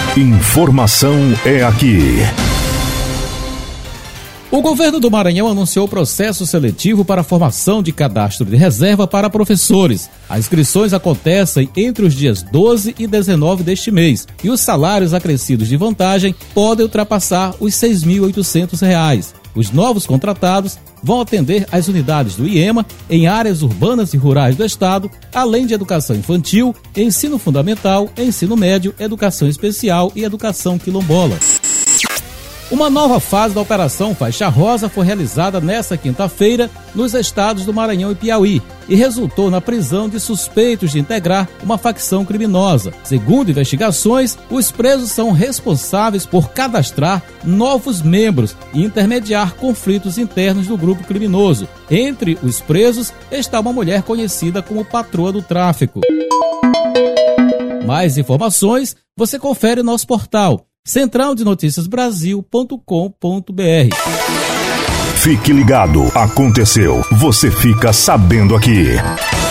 Informação é aqui. O governo do Maranhão anunciou o processo seletivo para a formação de cadastro de reserva para professores. As inscrições acontecem entre os dias 12 e 19 deste mês e os salários acrescidos de vantagem podem ultrapassar os R$ 6.800. Os novos contratados vão atender às unidades do IEMA em áreas urbanas e rurais do estado, além de educação infantil, ensino fundamental, ensino médio, educação especial e educação quilombola. Uma nova fase da Operação Faixa Rosa foi realizada nesta quinta-feira nos estados do Maranhão e Piauí e resultou na prisão de suspeitos de integrar uma facção criminosa. Segundo investigações, os presos são responsáveis por cadastrar novos membros e intermediar conflitos internos do grupo criminoso. Entre os presos está uma mulher conhecida como patroa do tráfico. Mais informações você confere no nosso portal centraldenoticiasbrasil.com.br. Fique ligado, aconteceu, você fica sabendo aqui.